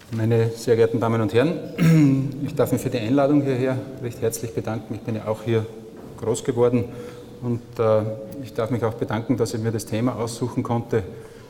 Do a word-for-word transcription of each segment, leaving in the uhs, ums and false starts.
Meine sehr geehrten Damen und Herren, ich darf mich für die Einladung hierher recht herzlich bedanken. Ich bin ja auch hier groß geworden und äh, ich darf mich auch bedanken, dass ich mir das Thema aussuchen konnte.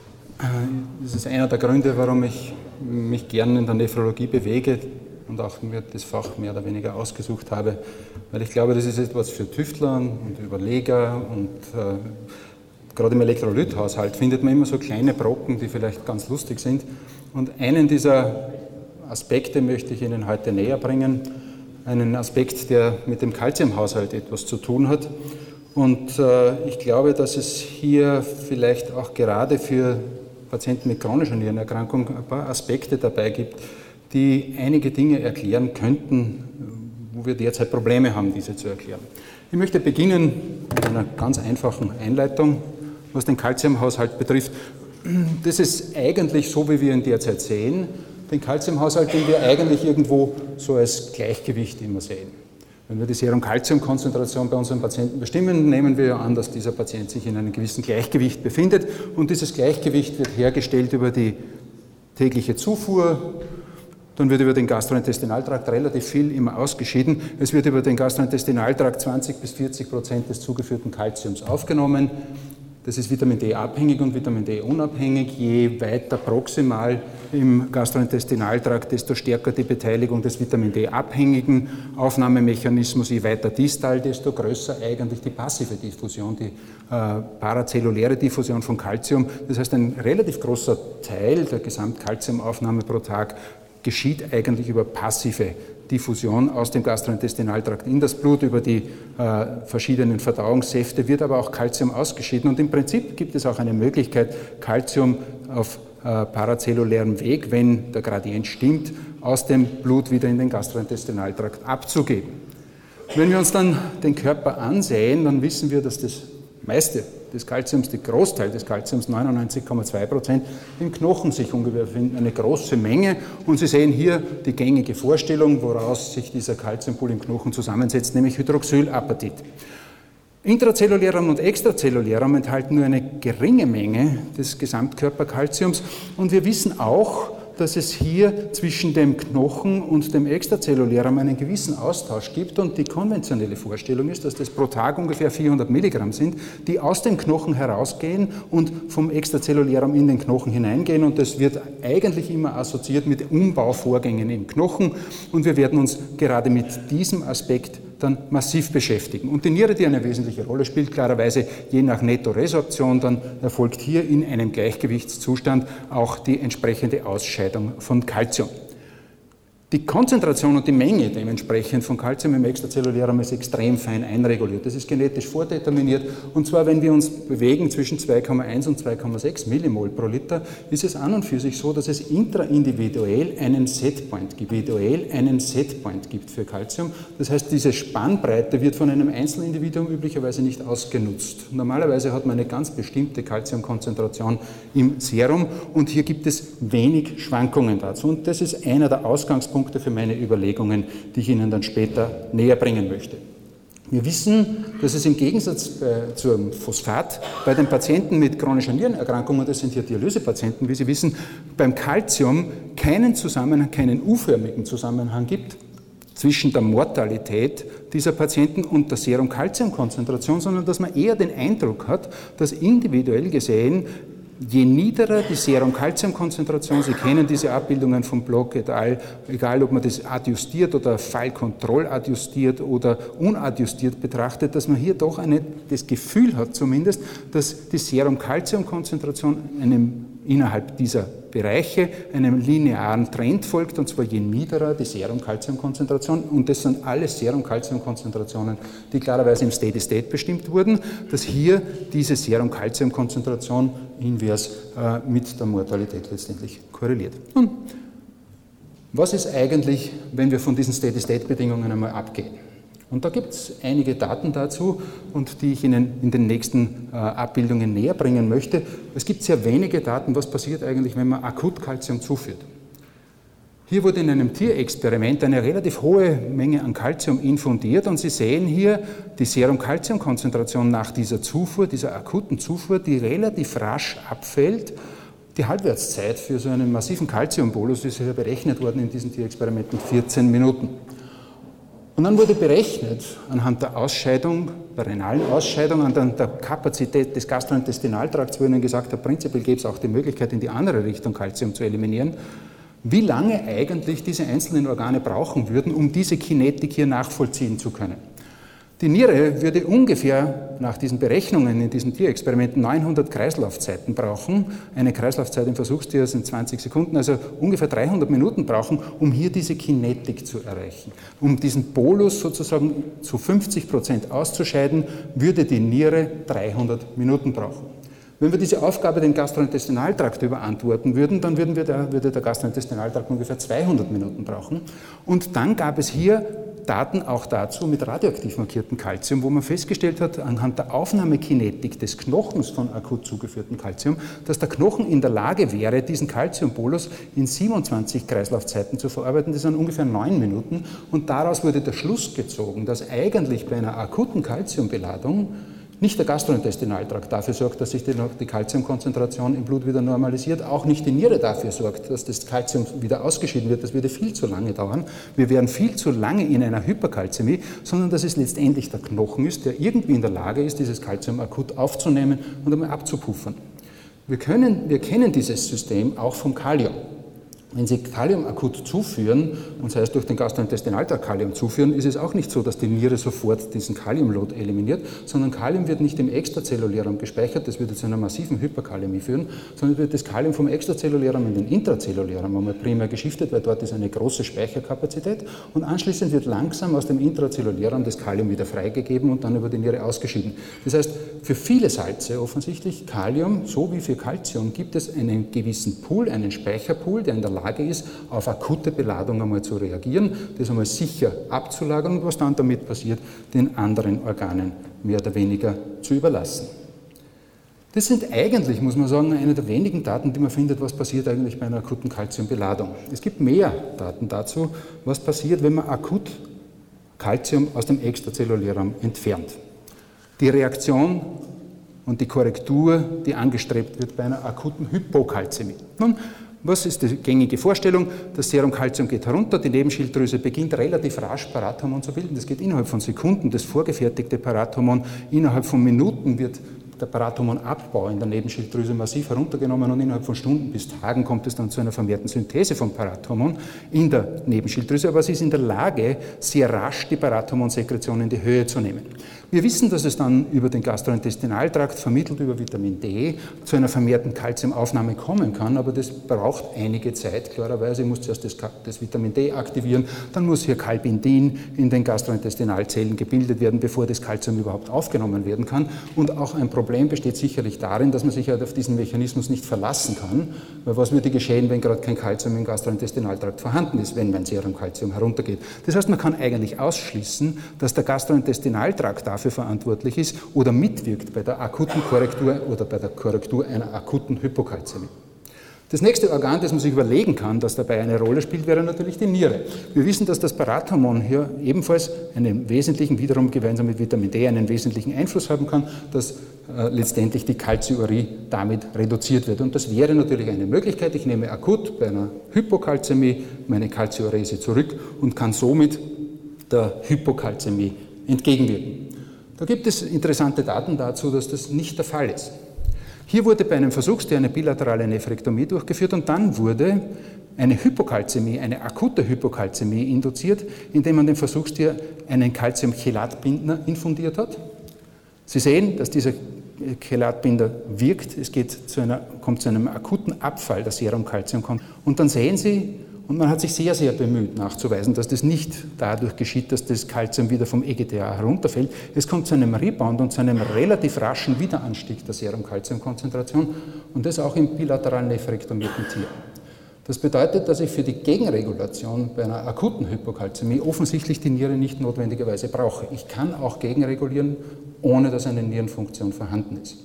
Das ist einer der Gründe, warum ich mich gern in der Nephrologie bewege und auch mir das Fach mehr oder weniger ausgesucht habe, weil ich glaube, das ist etwas für Tüftler und Überleger und äh, gerade im Elektrolythaushalt findet man immer so kleine Brocken, die vielleicht ganz lustig sind. Und einen dieser Aspekte möchte ich Ihnen heute näher bringen, einen Aspekt, der mit dem Calciumhaushalt etwas zu tun hat. Und äh, ich glaube, dass es hier vielleicht auch gerade für Patienten mit chronischer Nierenerkrankung ein paar Aspekte dabei gibt, die einige Dinge erklären könnten, wo wir derzeit Probleme haben, diese zu erklären. Ich möchte beginnen mit einer ganz einfachen Einleitung, was den Calciumhaushalt betrifft. Das ist eigentlich so, wie wir ihn derzeit sehen, den Calciumhaushalt, den wir eigentlich irgendwo so als Gleichgewicht immer sehen. Wenn wir die Serum-Calcium-Konzentration bei unseren Patienten bestimmen, nehmen wir ja an, dass dieser Patient sich in einem gewissen Gleichgewicht befindet und dieses Gleichgewicht wird hergestellt über die tägliche Zufuhr, dann wird über den Gastrointestinaltrakt relativ viel immer ausgeschieden, es wird über den Gastrointestinaltrakt zwanzig bis vierzig Prozent des zugeführten Calciums aufgenommen. Das ist Vitamin D abhängig und Vitamin D unabhängig. Je weiter proximal im Gastrointestinaltrakt, desto stärker die Beteiligung des Vitamin D abhängigen Aufnahmemechanismus. Je weiter distal, desto größer eigentlich die passive Diffusion, die äh, parazelluläre Diffusion von Calcium. Das heißt, ein relativ großer Teil der Gesamtcalciumaufnahme pro Tag geschieht eigentlich über passive Diffusion aus dem Gastrointestinaltrakt in das Blut, über die äh, verschiedenen Verdauungssäfte, wird aber auch Calcium ausgeschieden. Und im Prinzip gibt es auch eine Möglichkeit, Calcium auf äh, parazellulärem Weg, wenn der Gradient stimmt, aus dem Blut wieder in den Gastrointestinaltrakt abzugeben. Wenn wir uns dann den Körper ansehen, dann wissen wir, dass das meiste des Calciums, der Großteil des Calciums, neunundneunzig Komma zwei Prozent, im Knochen sich ungefähr befinden, eine große Menge. Und Sie sehen hier die gängige Vorstellung, woraus sich dieser Calciumpool im Knochen zusammensetzt, nämlich Hydroxylapatit. Intrazellulärraum und Extrazellulärraum enthalten nur eine geringe Menge des Gesamtkörperkalziums. Und wir wissen auch, dass es hier zwischen dem Knochen und dem Extrazellulärraum einen gewissen Austausch gibt und die konventionelle Vorstellung ist, dass das pro Tag ungefähr vierhundert Milligramm sind, die aus dem Knochen herausgehen und vom Extrazellulärraum in den Knochen hineingehen und das wird eigentlich immer assoziiert mit Umbauvorgängen im Knochen und wir werden uns gerade mit diesem Aspekt dann massiv beschäftigen. Und die Niere, die eine wesentliche Rolle spielt, klarerweise je nach Nettoresorption, dann erfolgt hier in einem Gleichgewichtszustand auch die entsprechende Ausscheidung von Calcium. Die Konzentration und die Menge dementsprechend von Calcium im Extrazellulärraum ist extrem fein einreguliert. Das ist genetisch vordeterminiert und zwar, wenn wir uns bewegen zwischen zwei Komma eins und zwei Komma sechs Millimol pro Liter, ist es an und für sich so, dass es intraindividuell einen Setpoint gibt, individuell einen Setpoint gibt für Calcium. Das heißt, diese Spannbreite wird von einem Einzelindividuum üblicherweise nicht ausgenutzt. Normalerweise hat man eine ganz bestimmte Calciumkonzentration im Serum und hier gibt es wenig Schwankungen dazu und das ist einer der Ausgangspunkte für meine Überlegungen, die ich Ihnen dann später näher bringen möchte. Wir wissen, dass es im Gegensatz bei, zum Phosphat bei den Patienten mit chronischer Nierenerkrankung, und das sind hier Dialysepatienten, wie Sie wissen, beim Calcium keinen Zusammenhang, keinen U-förmigen Zusammenhang gibt zwischen der Mortalität dieser Patienten und der Serum-Calcium-Konzentration, sondern dass man eher den Eindruck hat, dass individuell gesehen je niederer die Serum-Calcium-Konzentration, Sie kennen diese Abbildungen von Block et al., egal ob man das adjustiert oder Fallkontroll-adjustiert oder unadjustiert betrachtet, dass man hier doch eine, das Gefühl hat zumindest, dass die Serum-Calcium-Konzentration einem, innerhalb dieser Bereiche einem linearen Trend folgt, und zwar je niederer die Serum-Calcium-Konzentration, und das sind alle Serum-Calcium-Konzentrationen, die klarerweise im Steady-State bestimmt wurden, dass hier diese Serum-Calcium-Konzentration invers äh, mit der Mortalität letztendlich korreliert. Nun, was ist eigentlich, wenn wir von diesen Steady-State-Bedingungen einmal abgehen? Und da gibt es einige Daten dazu, und die ich Ihnen in den nächsten äh, Abbildungen näher bringen möchte. Es gibt sehr wenige Daten, was passiert eigentlich, wenn man akut Calcium zuführt. Hier wurde in einem Tierexperiment eine relativ hohe Menge an Calcium infundiert und Sie sehen hier die Serum-Calcium-Konzentration nach dieser Zufuhr, dieser akuten Zufuhr, die relativ rasch abfällt, Die Halbwertszeit für so einen massiven Calciumbolus ist ja berechnet worden in diesen Tierexperimenten vierzehn Minuten. Und dann wurde berechnet, anhand der Ausscheidung, der renalen Ausscheidung, anhand der Kapazität des Gastrointestinaltrakts, wo ich Ihnen gesagt habe, prinzipiell gäbe es auch die Möglichkeit, in die andere Richtung Calcium zu eliminieren, wie lange eigentlich diese einzelnen Organe brauchen würden, um diese Kinetik hier nachvollziehen zu können. Die Niere würde ungefähr nach diesen Berechnungen in diesen Tierexperimenten neunhundert Kreislaufzeiten brauchen. Eine Kreislaufzeit im Versuchstier sind zwanzig Sekunden, also ungefähr dreihundert Minuten brauchen, um hier diese Kinetik zu erreichen. Um diesen Bolus sozusagen zu fünfzig Prozent auszuscheiden, würde die Niere dreihundert Minuten brauchen. Wenn wir diese Aufgabe dem Gastrointestinaltrakt überantworten würden, dann würden wir da, würde der Gastrointestinaltrakt ungefähr zweihundert Minuten brauchen. Und dann gab es hier Daten auch dazu mit radioaktiv markiertem Calcium, wo man festgestellt hat, anhand der Aufnahmekinetik des Knochens von akut zugeführtem Calcium, dass der Knochen in der Lage wäre, diesen Calciumbolus in siebenundzwanzig Kreislaufzeiten zu verarbeiten. Das sind ungefähr neun Minuten. Und daraus wurde der Schluss gezogen, dass eigentlich bei einer akuten Calciumbeladung nicht der Gastrointestinaltrakt dafür sorgt, dass sich die Calciumkonzentration im Blut wieder normalisiert, auch nicht die Niere dafür sorgt, dass das Calcium wieder ausgeschieden wird. Das würde viel zu lange dauern. Wir wären viel zu lange in einer Hyperkalzämie, sondern dass es letztendlich der Knochen ist, der irgendwie in der Lage ist, dieses Calcium akut aufzunehmen und einmal abzupuffern. Wir, können, wir kennen dieses System auch vom Kalium. Wenn Sie Kalium akut zuführen, und sei es durch den Gastrointestinaltrakt Kalium zuführen, ist es auch nicht so, dass die Niere sofort diesen Kaliumlot eliminiert, sondern Kalium wird nicht im Extrazellulärum gespeichert, das würde zu einer massiven Hyperkalämie führen, sondern wird das Kalium vom Extrazellulärum in den Intrazellulärum einmal primär geschiftet, weil dort ist eine große Speicherkapazität und anschließend wird langsam aus dem Intrazellulärum das Kalium wieder freigegeben und dann über die Niere ausgeschieden. Das heißt, für viele Salze offensichtlich, Kalium, so wie für Calcium, gibt es einen gewissen Pool, einen Speicherpool, der in der Lage ist, auf akute Beladung einmal zu reagieren, das einmal sicher abzulagern und was dann damit passiert, den anderen Organen mehr oder weniger zu überlassen. Das sind eigentlich, muss man sagen, eine der wenigen Daten, die man findet, was passiert eigentlich bei einer akuten Calciumbeladung. Es gibt mehr Daten dazu, was passiert, wenn man akut Calcium aus dem Extrazellulärum entfernt. Die Reaktion und die Korrektur, die angestrebt wird bei einer akuten Hypokalzämie. Nun, was ist die gängige Vorstellung? Das Serumkalzium geht herunter, die Nebenschilddrüse beginnt relativ rasch Parathormon zu bilden. Das geht innerhalb von Sekunden, das vorgefertigte Parathormon. Innerhalb von Minuten wird der Parathormonabbau in der Nebenschilddrüse massiv heruntergenommen und innerhalb von Stunden bis Tagen kommt es dann zu einer vermehrten Synthese von Parathormon in der Nebenschilddrüse, aber sie ist in der Lage, sehr rasch die Parathormonsekretion in die Höhe zu nehmen. Wir wissen, dass es dann über den Gastrointestinaltrakt, vermittelt über Vitamin D, zu einer vermehrten Calciumaufnahme kommen kann, aber das braucht einige Zeit, klarerweise. Ich muss zuerst das, das Vitamin D aktivieren, dann muss hier Calbindin in den Gastrointestinalzellen gebildet werden, bevor das Calcium überhaupt aufgenommen werden kann. Und auch ein Problem besteht sicherlich darin, dass man sich halt auf diesen Mechanismus nicht verlassen kann, weil was würde geschehen, wenn gerade kein Calcium im Gastrointestinaltrakt vorhanden ist, wenn mein Serumkalzium heruntergeht. Das heißt, man kann eigentlich ausschließen, dass der Gastrointestinaltrakt dafür verantwortlich ist oder mitwirkt bei der akuten Korrektur oder bei der Korrektur einer akuten Hypokalzämie. Das nächste Organ, das man sich überlegen kann, das dabei eine Rolle spielt, wäre natürlich die Niere. Wir wissen, dass das Parathormon hier ebenfalls einen wesentlichen, wiederum gemeinsam mit Vitamin D, einen wesentlichen Einfluss haben kann, dass äh, letztendlich die Calciurie damit reduziert wird. Und das wäre natürlich eine Möglichkeit. Ich nehme akut bei einer Hypokalzämie meine Calciurese zurück und kann somit der Hypokalzämie entgegenwirken. Da gibt es interessante Daten dazu, dass das nicht der Fall ist. Hier wurde bei einem Versuchstier eine bilaterale Nephrektomie durchgeführt und dann wurde eine Hypokalzämie, eine akute Hypokalzämie induziert, indem man dem Versuchstier einen Calciumchelatbinder infundiert hat. Sie sehen, dass dieser Chelatbinder wirkt, es geht zu einer, kommt zu einem akuten Abfall der Serumkalzium. Und dann sehen Sie, und man hat sich sehr, sehr bemüht nachzuweisen, dass das nicht dadurch geschieht, dass das Calcium wieder vom E G T A herunterfällt. Es kommt zu einem Rebound und zu einem relativ raschen Wiederanstieg der Serumkalziumkonzentration und das auch im bilateral nephrektomierten Tier. Das bedeutet, dass ich für die Gegenregulation bei einer akuten Hypokalzämie offensichtlich die Niere nicht notwendigerweise brauche. Ich kann auch gegenregulieren, ohne dass eine Nierenfunktion vorhanden ist.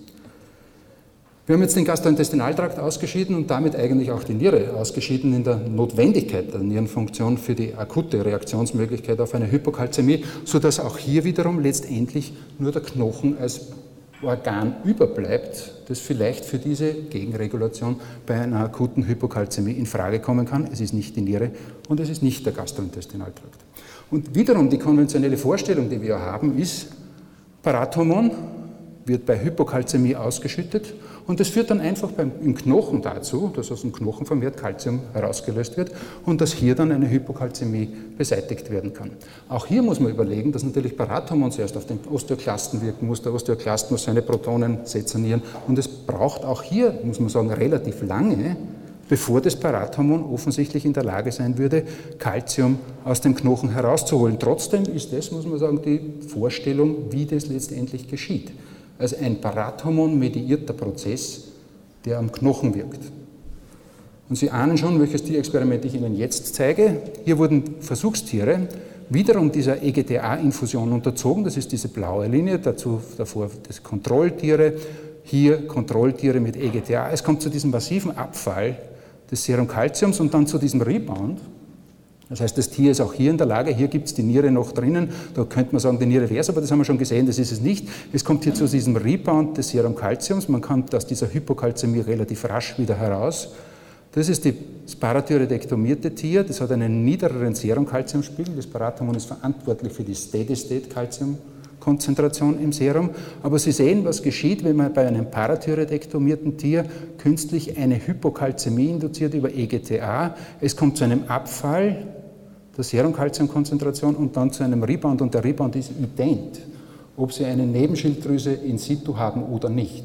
Wir haben jetzt den Gastrointestinaltrakt ausgeschieden und damit eigentlich auch die Niere ausgeschieden in der Notwendigkeit der Nierenfunktion für die akute Reaktionsmöglichkeit auf eine Hypokalzämie, sodass auch hier wiederum letztendlich nur der Knochen als Organ überbleibt, das vielleicht für diese Gegenregulation bei einer akuten Hypokalzämie in Frage kommen kann. Es ist nicht die Niere und es ist nicht der Gastrointestinaltrakt. Und wiederum die konventionelle Vorstellung, die wir haben, ist, Parathormon wird bei Hypokalzämie ausgeschüttet und das führt dann einfach beim, im Knochen dazu, dass aus dem Knochen vermehrt Kalzium herausgelöst wird und dass hier dann eine Hypokalzämie beseitigt werden kann. Auch hier muss man überlegen, dass natürlich Parathormon zuerst auf den Osteoklasten wirken muss, der Osteoklast muss seine Protonen sezernieren und es braucht auch hier, muss man sagen, relativ lange, bevor das Parathormon offensichtlich in der Lage sein würde, Kalzium aus dem Knochen herauszuholen. Trotzdem ist das, muss man sagen, die Vorstellung, wie das letztendlich geschieht. Also ein Parathormon-mediierter Prozess, der am Knochen wirkt. Und Sie ahnen schon, welches Tierexperiment ich Ihnen jetzt zeige. Hier wurden Versuchstiere wiederum dieser E G T A-Infusion unterzogen. Das ist diese blaue Linie, dazu davor das Kontrolltiere. Hier Kontrolltiere mit E G T A. Es kommt zu diesem massiven Abfall des Serumkalziums und dann zu diesem Rebound. Das heißt, das Tier ist auch hier in der Lage, hier gibt es die Niere noch drinnen, da könnte man sagen, die Niere wäre es, aber das haben wir schon gesehen, das ist es nicht. Es kommt hier zu diesem Rebound des Serumkalziums, man kommt aus dieser Hypokalzämie relativ rasch wieder heraus. Das ist das parathyroidektomierte Tier, das hat einen niedrigeren Serumkalziumspiegel, das Parathormon ist verantwortlich für die Steady-State-Kalziumkonzentration im Serum, aber Sie sehen, was geschieht, wenn man bei einem parathyroidektomierten Tier künstlich eine Hypokalzämie induziert über E G T A. Es kommt zu einem Abfall der Serumkalziumkonzentration und dann zu einem Rebound und der Rebound ist ident, ob Sie eine Nebenschilddrüse in situ haben oder nicht.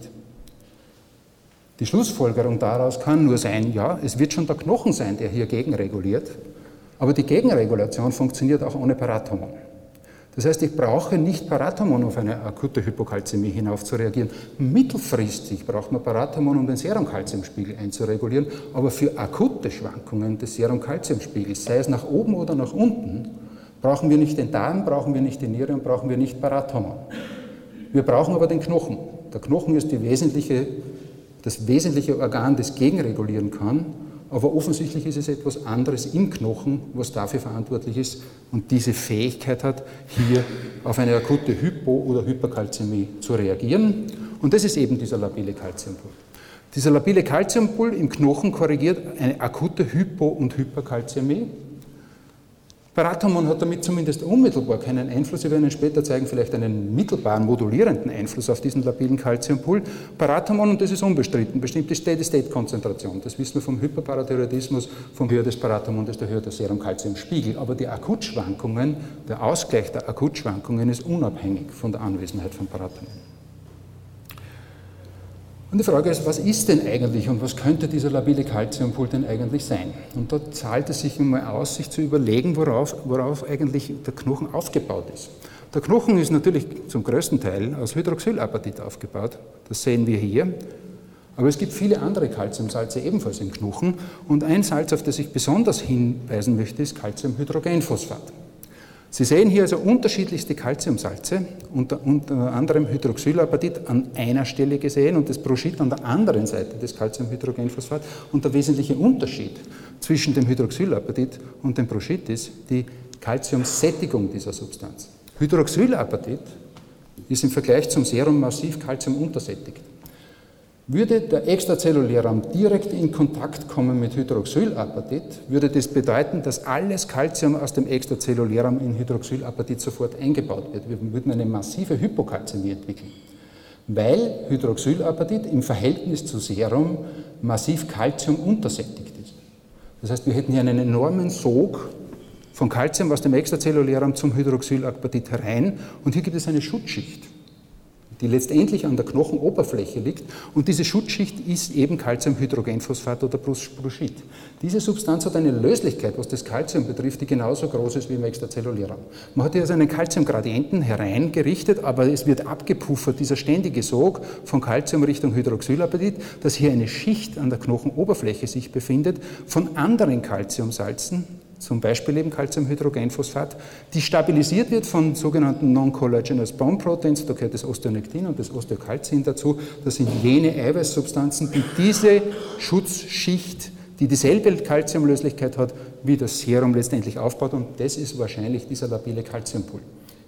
Die Schlussfolgerung daraus kann nur sein, ja, es wird schon der Knochen sein, der hier gegenreguliert, aber die Gegenregulation funktioniert auch ohne Parathormon. Das heißt, ich brauche nicht Parathormon, um auf eine akute Hypokalzämie hinauf zu reagieren. Mittelfristig braucht man Parathormon, um den Serumkalziumspiegel einzuregulieren, aber für akute Schwankungen des Serumkalziumspiegels, sei es nach oben oder nach unten, brauchen wir nicht den Darm, brauchen wir nicht die Niere und brauchen wir nicht Parathormon. Wir brauchen aber den Knochen. Der Knochen ist die wesentliche, das wesentliche Organ, das gegenregulieren kann. Aber offensichtlich ist es etwas anderes im Knochen, was dafür verantwortlich ist und diese Fähigkeit hat, hier auf eine akute Hypo- oder Hyperkalzämie zu reagieren. Und das ist eben dieser labile Kalziumpool. Dieser labile Kalziumpool im Knochen korrigiert eine akute Hypo- und Hyperkalzämie. Parathormon hat damit zumindest unmittelbar keinen Einfluss. Ich werde Ihnen später zeigen, vielleicht einen mittelbaren, modulierenden Einfluss auf diesen labilen Kalziumpool. Parathormon, und das ist unbestritten, bestimmt die Steady-State-Konzentration. Das wissen wir vom Hyperparathyroidismus, vom höher des Parathormon, desto höher der Serumkalziumspiegel. Aber die Akutschwankungen, der Ausgleich der Akutschwankungen ist unabhängig von der Anwesenheit von Parathormon. Und die Frage ist, was ist denn eigentlich und was könnte dieser labile Kalziumpool denn eigentlich sein? Und da zahlt es sich einmal aus, sich zu überlegen, worauf, worauf eigentlich der Knochen aufgebaut ist. Der Knochen ist natürlich zum größten Teil aus Hydroxylapatit aufgebaut, das sehen wir hier. Aber es gibt viele andere Calciumsalze ebenfalls im Knochen und ein Salz, auf das ich besonders hinweisen möchte, ist Calciumhydrogenphosphat. Sie sehen hier also unterschiedlichste Calciumsalze, unter, unter anderem Hydroxylapatit an einer Stelle gesehen und das Brochit an der anderen Seite des Calciumhydrogenphosphat. Und der wesentliche Unterschied zwischen dem Hydroxylapatit und dem Brochit ist die Calciumsättigung dieser Substanz. Hydroxylapatit ist im Vergleich zum Serum massiv calciumuntersättigt. Würde der Extrazellulärraum direkt in Kontakt kommen mit Hydroxylapatit, würde das bedeuten, dass alles Calcium aus dem Extrazellulärraum in Hydroxylapatit sofort eingebaut wird. Wir würden eine massive Hypokalzämie entwickeln, weil Hydroxylapatit im Verhältnis zu Serum massiv Calcium untersättigt ist. Das heißt, wir hätten hier einen enormen Sog von Calcium aus dem Extrazellulärraum zum Hydroxylapatit herein und hier gibt es eine Schutzschicht, die letztendlich an der Knochenoberfläche liegt und diese Schutzschicht ist eben Calciumhydrogenphosphat oder Brochit. Diese Substanz hat eine Löslichkeit, was das Calcium betrifft, die genauso groß ist wie im Extrazellulärraum. Man hat hier also einen Calciumgradienten hereingerichtet, aber es wird abgepuffert, dieser ständige Sog von Calcium Richtung Hydroxylapatit, dass hier eine Schicht an der Knochenoberfläche sich befindet von anderen Calciumsalzen, zum Beispiel eben Calciumhydrogenphosphat, die stabilisiert wird von sogenannten Non-Collagenous Bone Proteins, da gehört das Osteonektin und das Osteokalzin dazu. Das sind jene Eiweißsubstanzen, die diese Schutzschicht, die dieselbe Calciumlöslichkeit hat, wie das Serum letztendlich aufbaut und das ist wahrscheinlich dieser labile Calciumpool.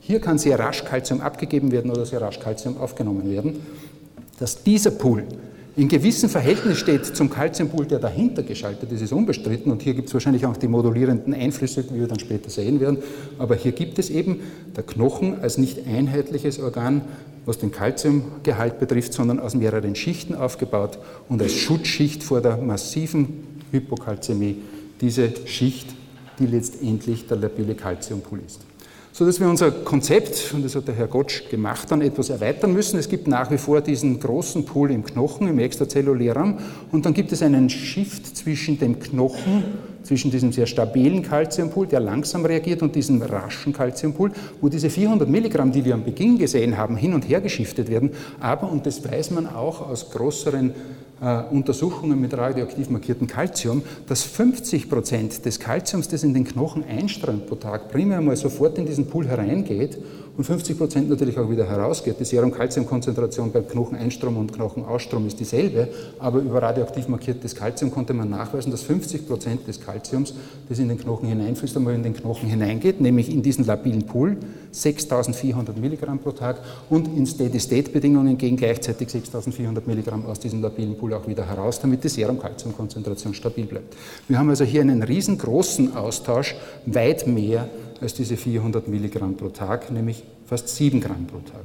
hier kann sehr rasch Calcium abgegeben werden oder sehr rasch Calcium aufgenommen werden, dass dieser Pool in gewissem Verhältnis steht zum Calciumpool, der dahinter geschaltet ist, ist unbestritten. Und hier gibt es wahrscheinlich auch die modulierenden Einflüsse, wie wir dann später sehen werden. Aber hier gibt es eben der Knochen als nicht einheitliches Organ, was den Calciumgehalt betrifft, sondern aus mehreren Schichten aufgebaut und als Schutzschicht vor der massiven Hypokalzämie diese Schicht, die letztendlich der labile Calciumpool ist. Sodass wir unser Konzept, und das hat der Herr Gottsch gemacht, dann etwas erweitern müssen. Es gibt nach wie vor diesen großen Pool im Knochen, im Extrazellulären, und dann gibt es einen Shift zwischen dem Knochen, zwischen diesem sehr stabilen Calciumpool, der langsam reagiert, und diesem raschen Calciumpool, wo diese vierhundert Milligramm, die wir am Beginn gesehen haben, hin und her geschiftet werden. Aber, und das weiß man auch aus größeren äh, Untersuchungen mit radioaktiv markiertem Calcium, dass fünfzig Prozent des Calciums, das in den Knochen einströmt pro Tag, primär mal sofort in diesen Pool hereingeht und fünfzig Prozent natürlich auch wieder herausgeht. Die Serum-Calcium-Konzentration beim Knocheneinstrom und Knochenausstrom ist dieselbe, aber über radioaktiv markiertes Calcium konnte man nachweisen, dass fünfzig Prozent des Calciums, das in den Knochen hineinfließt, einmal in den Knochen hineingeht, nämlich in diesen labilen Pool, sechstausendvierhundert Milligramm pro Tag, und in Steady-State-Bedingungen gehen gleichzeitig sechstausendvierhundert Milligramm aus diesem labilen Pool auch wieder heraus, damit die Serum-Calcium-Konzentration stabil bleibt. Wir haben also hier einen riesengroßen Austausch, weit mehr als diese vierhundert Milligramm pro Tag, nämlich fast sieben Gramm pro Tag.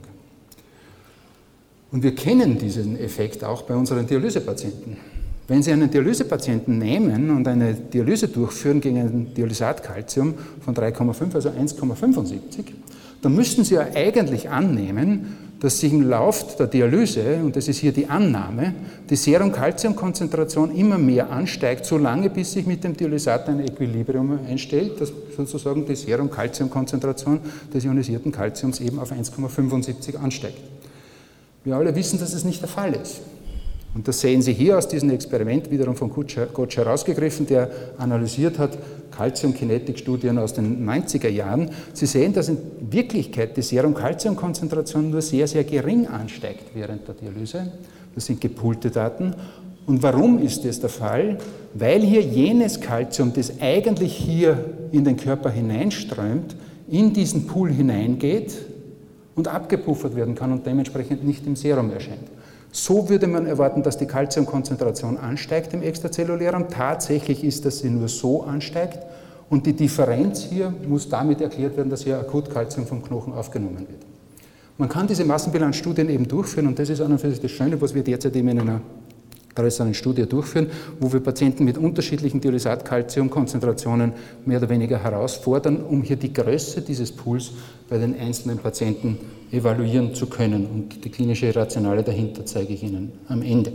Und wir kennen diesen Effekt auch bei unseren Dialysepatienten. Wenn Sie einen Dialysepatienten nehmen und eine Dialyse durchführen gegen ein Dialysatkalzium von drei Komma fünf, also eins Komma fünfundsiebzig, dann müssten Sie ja eigentlich annehmen, dass sich im Lauf der Dialyse, und das ist hier die Annahme, die Serum-Calcium-Konzentration immer mehr ansteigt, solange bis sich mit dem Dialysat ein Equilibrium einstellt, dass sozusagen die Serum-Calcium-Konzentration des ionisierten Calciums eben auf eins Komma fünfundsiebzig ansteigt. Wir alle wissen, dass das nicht der Fall ist. Und das sehen Sie hier aus diesem Experiment, wiederum von Gottsch herausgegriffen, der analysiert hat, Calcium-Kinetik-Studien aus den neunziger Jahren. Sie sehen, dass in Wirklichkeit die Serum-Calcium-Konzentration nur sehr, sehr gering ansteigt während der Dialyse. Das sind gepoolte Daten. Und warum ist das der Fall? Weil hier jenes Calcium, das eigentlich hier in den Körper hineinströmt, in diesen Pool hineingeht und abgepuffert werden kann und dementsprechend nicht im Serum erscheint. So würde man erwarten, dass die Calciumkonzentration ansteigt im Extrazellulären. Tatsächlich ist, dass sie nur so ansteigt, und die Differenz hier muss damit erklärt werden, dass hier akut Calcium vom Knochen aufgenommen wird. Man kann diese Massenbilanzstudien eben durchführen, und das ist an und für sich das Schöne, was wir derzeit eben in einer größeren Studie durchführen, wo wir Patienten mit unterschiedlichen Dialysat-Calcium-Konzentrationen mehr oder weniger herausfordern, um hier die Größe dieses Pools bei den einzelnen Patienten evaluieren zu können. Und die klinische Rationale dahinter zeige ich Ihnen am Ende.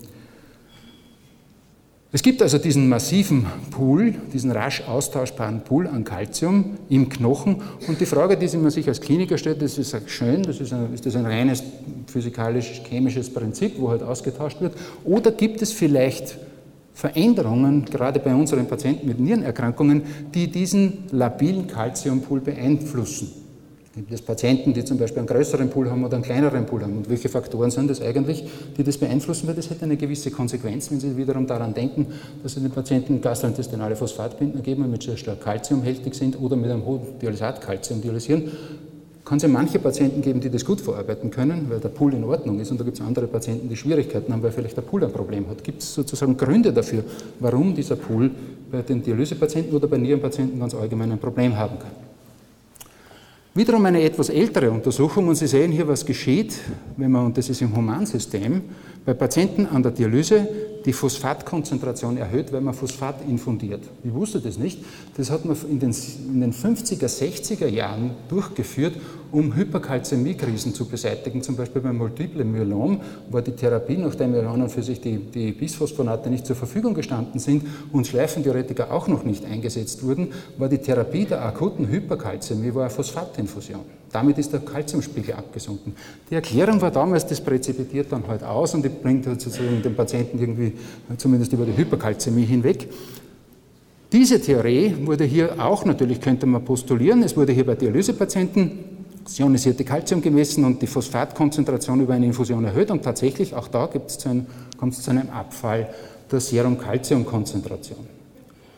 Es gibt also diesen massiven Pool, diesen rasch austauschbaren Pool an Calcium im Knochen, und die Frage, die man sich als Kliniker stellt, das ist schön, das ist, ein, ist das ein reines physikalisch-chemisches Prinzip, wo halt ausgetauscht wird, oder gibt es vielleicht Veränderungen, gerade bei unseren Patienten mit Nierenerkrankungen, die diesen labilen Calciumpool beeinflussen? Gibt es Patienten, die zum Beispiel einen größeren Pool haben oder einen kleineren Pool haben? Und welche Faktoren sind das eigentlich, die das beeinflussen? Weil das hätte eine gewisse Konsequenz, wenn Sie wiederum daran denken, dass Sie den Patienten gastrointestinale Phosphatbinden geben, damit sie stark kalziumhältig sind oder mit einem hohen Dialysatkalzium dialysieren. Kann es ja manche Patienten geben, die das gut verarbeiten können, weil der Pool in Ordnung ist, und da gibt es andere Patienten, die Schwierigkeiten haben, weil vielleicht der Pool ein Problem hat. Gibt es sozusagen Gründe dafür, warum dieser Pool bei den Dialysepatienten oder bei Nierenpatienten ganz allgemein ein Problem haben kann? Wiederum eine etwas ältere Untersuchung, und Sie sehen hier, was geschieht, wenn man, und das ist im Humansystem, bei Patienten an der Dialyse die Phosphatkonzentration erhöht, weil man Phosphat infundiert. Ich wusste das nicht. Das hat man in den, in den fünfziger, sechziger Jahren durchgeführt, um Hyperkalzämiekrisen zu beseitigen. Zum Beispiel beim Multiple Myelom war die Therapie, nachdem ja an und für sich die, die Bisphosphonate nicht zur Verfügung gestanden sind und Schleifendiuretika auch noch nicht eingesetzt wurden, war die Therapie der akuten Hyperkalzämie war eine Phosphatinfusion. Damit ist der Kalziumspiegel abgesunken. Die Erklärung war damals, das präzipitiert dann halt aus und die bringt halt sozusagen den Patienten irgendwie zumindest über die Hyperkalzämie hinweg. Diese Theorie wurde hier auch, natürlich könnte man postulieren, es wurde hier bei Dialysepatienten das ionisierte Calcium gemessen und die Phosphatkonzentration über eine Infusion erhöht, und tatsächlich auch da gibt es zu einem, kommt es zu einem Abfall der Serum-Calcium-Konzentration.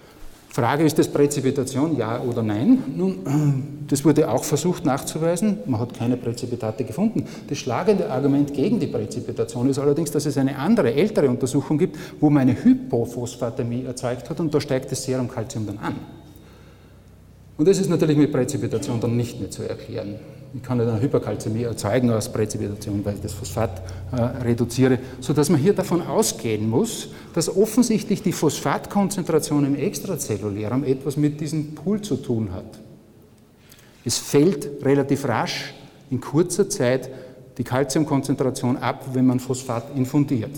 Frage, ist das Präzipitation, ja oder nein? Nun, das wurde auch versucht nachzuweisen, man hat keine Präzipitate gefunden. Das schlagende Argument gegen die Präzipitation ist allerdings, dass es eine andere, ältere Untersuchung gibt, wo man eine Hypophosphatämie erzeugt hat und da steigt das Serumkalzium dann an. Und das ist natürlich mit Präzipitation dann nicht mehr zu erklären. Ich kann nicht eine Hyperkalzämie erzeugen aus Präzipitation, weil ich das Phosphat äh, reduziere, sodass man hier davon ausgehen muss, dass offensichtlich die Phosphatkonzentration im Extrazellulärum etwas mit diesem Pool zu tun hat. Es fällt relativ rasch in kurzer Zeit die Calciumkonzentration ab, wenn man Phosphat infundiert.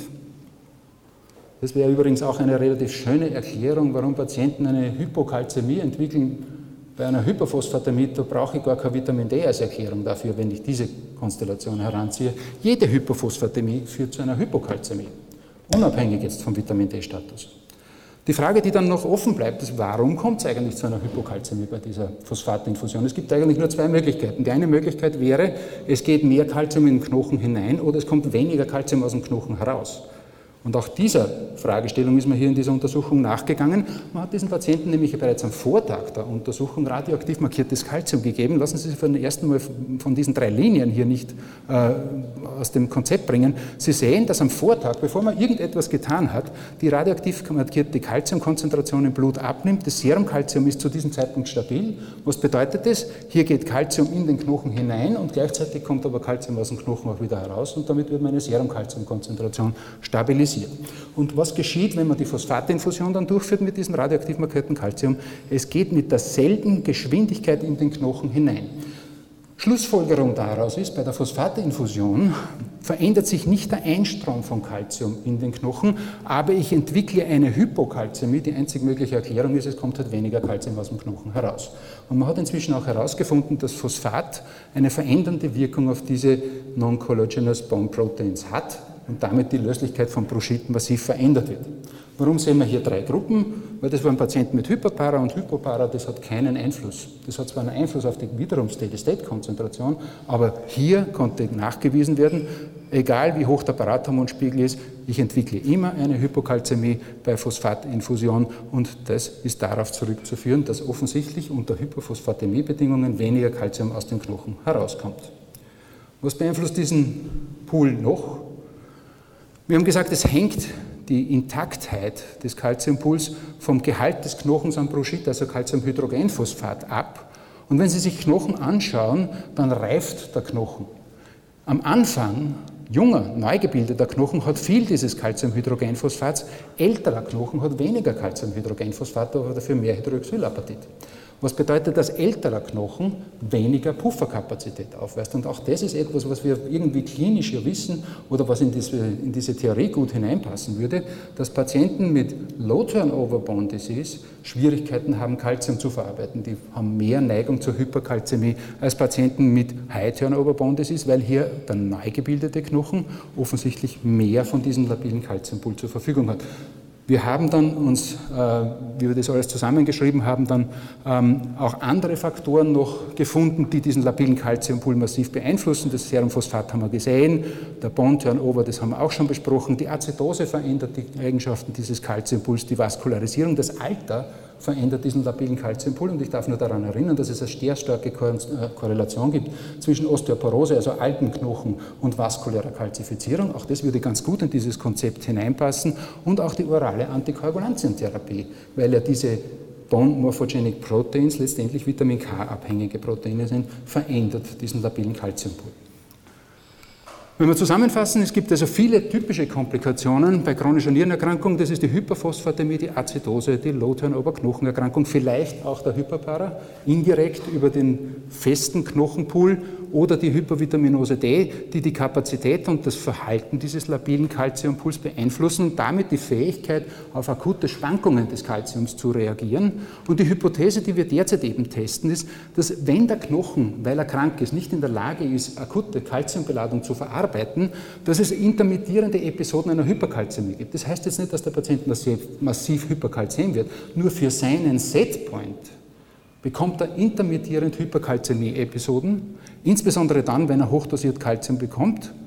Das wäre übrigens auch eine relativ schöne Erklärung, warum Patienten eine Hypokalzämie entwickeln. Bei einer Hyperphosphatämie, da brauche ich gar kein Vitamin D als Erklärung dafür, wenn ich diese Konstellation heranziehe. Jede Hyperphosphatämie führt zu einer Hypokalzämie, unabhängig jetzt vom Vitamin D-Status. Die Frage, die dann noch offen bleibt, ist, warum kommt es eigentlich zu einer Hypokalzämie bei dieser Phosphatinfusion? Es gibt eigentlich nur zwei Möglichkeiten. Die eine Möglichkeit wäre, es geht mehr Kalzium in den Knochen hinein oder es kommt weniger Kalzium aus dem Knochen heraus. Und auch dieser Fragestellung ist man hier in dieser Untersuchung nachgegangen. Man hat diesen Patienten nämlich bereits am Vortag der Untersuchung radioaktiv markiertes Kalzium gegeben. Lassen Sie sich von ersten Mal von diesen drei Linien hier nicht äh, aus dem Konzept bringen. Sie sehen, dass am Vortag, bevor man irgendetwas getan hat, die radioaktiv markierte Kalziumkonzentration im Blut abnimmt. Das Serumkalzium ist zu diesem Zeitpunkt stabil. Was bedeutet das? Hier geht Kalzium in den Knochen hinein und gleichzeitig kommt aber Kalzium aus dem Knochen auch wieder heraus und damit wird meine Serumkalziumkonzentration stabilisiert. Und was geschieht, wenn man die Phosphatinfusion dann durchführt mit diesem radioaktiv markierten Kalzium? Es geht mit derselben Geschwindigkeit in den Knochen hinein. Schlussfolgerung daraus ist, bei der Phosphatinfusion verändert sich nicht der Einstrom von Kalzium in den Knochen, aber ich entwickle eine Hypokalzämie. Die einzig mögliche Erklärung ist, es kommt halt weniger Kalzium aus dem Knochen heraus. Und man hat inzwischen auch herausgefunden, dass Phosphat eine verändernde Wirkung auf diese Non-Collagenous Bone Proteins hat und damit die Löslichkeit von Bruchit massiv verändert wird. Warum sehen wir hier drei Gruppen? Weil das waren Patienten mit Hyperpara und Hypopara, das hat keinen Einfluss. Das hat zwar einen Einfluss auf die wiederum Steady-State-Konzentration, aber hier konnte nachgewiesen werden, egal wie hoch der Parathormonspiegel ist, ich entwickle immer eine Hypokalzämie bei Phosphatinfusion und das ist darauf zurückzuführen, dass offensichtlich unter Hyperphosphatämie-Bedingungen weniger Kalzium aus den Knochen herauskommt. Was beeinflusst diesen Pool noch? Wir haben gesagt, es hängt die Intaktheit des Calciumpools vom Gehalt des Knochens an Bruchit, also Calciumhydrogenphosphat, ab. Und wenn Sie sich Knochen anschauen, dann reift der Knochen. Am Anfang, junger, neu gebildeter Knochen hat viel dieses Calciumhydrogenphosphats, älterer Knochen hat weniger Calciumhydrogenphosphat, aber dafür mehr Hydroxylapatit. Was bedeutet, dass älterer Knochen weniger Pufferkapazität aufweist? Und auch das ist etwas, was wir irgendwie klinisch ja wissen oder was in diese, in diese Theorie gut hineinpassen würde, dass Patienten mit Low Turnover Bone Disease Schwierigkeiten haben, Kalzium zu verarbeiten. Die haben mehr Neigung zur Hyperkalzämie als Patienten mit High Turnover Bone Disease, weil hier der neu gebildete Knochen offensichtlich mehr von diesem labilen Kalziumpool zur Verfügung hat. Wir haben dann uns, wie wir das alles zusammengeschrieben haben, dann auch andere Faktoren noch gefunden, die diesen labilen Calciumpool massiv beeinflussen. Das Serumphosphat haben wir gesehen, der Bone Turnover, das haben wir auch schon besprochen. Die Azidose verändert die Eigenschaften dieses Calciumpools, die Vaskularisierung, das Alter verändert diesen labilen Calciumpool und ich darf nur daran erinnern, dass es eine sehr starke Korrelation gibt zwischen Osteoporose, also alten Knochen und vaskulärer Kalzifizierung. Auch das würde ganz gut in dieses Konzept hineinpassen und auch die orale Antikoagulantientherapie, weil ja diese Bone Morphogenic Proteins, letztendlich Vitamin K-abhängige Proteine sind, verändert diesen labilen Calciumpool. Wenn wir zusammenfassen, es gibt also viele typische Komplikationen bei chronischer Nierenerkrankung. Das ist die Hyperphosphatämie, die Azidose, die Low-Turnover-Knochenerkrankung, vielleicht auch der Hyperpara, indirekt über den festen Knochenpool oder die Hypervitaminose D, die die Kapazität und das Verhalten dieses labilen Calciumpools beeinflussen und damit die Fähigkeit, auf akute Schwankungen des Calciums zu reagieren. Und die Hypothese, die wir derzeit eben testen, ist, dass wenn der Knochen, weil er krank ist, nicht in der Lage ist, akute Calciumbeladung zu verarbeiten, dass es intermittierende Episoden einer Hyperkalzämie gibt. Das heißt jetzt nicht, dass der Patient massiv, massiv hyperkalzäm wird, nur für seinen Setpoint bekommt er intermittierend Hyperkalzämie-Episoden, insbesondere dann, wenn er hochdosiert Kalzium bekommt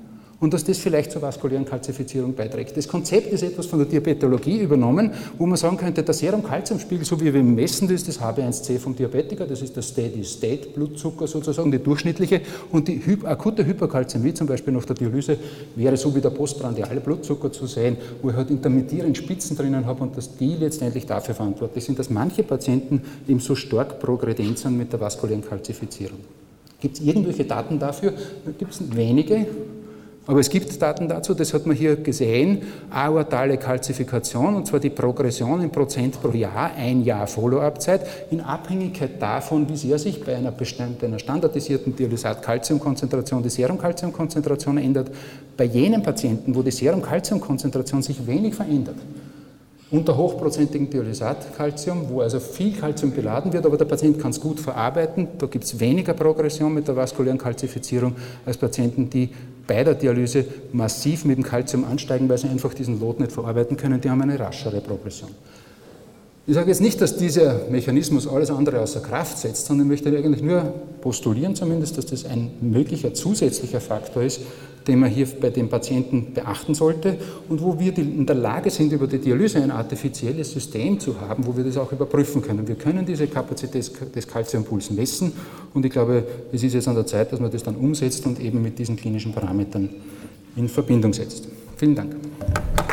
und dass das vielleicht zur vaskulären Kalzifizierung beiträgt. Das Konzept ist etwas von der Diabetologie übernommen, wo man sagen könnte, der Serum-Calcium-Spiegel, so wie wir messen, das ist das H b eins C vom Diabetiker, das ist der Steady-State-Blutzucker sozusagen, die durchschnittliche, und die Hy- akute Hyperkalzämie, zum Beispiel nach der Dialyse, wäre so wie der postprandiale Blutzucker zu sehen, wo ich halt intermittierend Spitzen drinnen habe und dass die letztendlich dafür verantwortlich sind, dass manche Patienten eben so stark progredient sind mit der vaskulären Kalzifizierung. Gibt es irgendwelche Daten dafür? Da gibt es wenige, aber es gibt Daten dazu, das hat man hier gesehen, aortale Kalzifikation, und zwar die Progression in Prozent pro Jahr, ein Jahr Follow-up-Zeit, in Abhängigkeit davon, wie sehr sich bei einer, bei einer standardisierten Dialysat-Calcium-Konzentration die Serum-Calcium-Konzentration ändert. Bei jenen Patienten, wo die Serum-Calcium-Konzentration sich wenig verändert, unter hochprozentigen Dialysat-Calcium, wo also viel Calcium beladen wird, aber der Patient kann es gut verarbeiten. Da gibt es weniger Progression mit der vaskulären Kalzifizierung als Patienten, die bei der Dialyse massiv mit dem Calcium ansteigen, weil sie einfach diesen Lot nicht verarbeiten können. Die haben eine raschere Progression. Ich sage jetzt nicht, dass dieser Mechanismus alles andere außer Kraft setzt, sondern ich möchte eigentlich nur postulieren zumindest, dass das ein möglicher zusätzlicher Faktor ist, den man hier bei den Patienten beachten sollte und wo wir in der Lage sind, über die Dialyse ein artifizielles System zu haben, wo wir das auch überprüfen können. Wir können diese Kapazität des Calciumpuls messen und ich glaube, es ist jetzt an der Zeit, dass man das dann umsetzt und eben mit diesen klinischen Parametern in Verbindung setzt. Vielen Dank.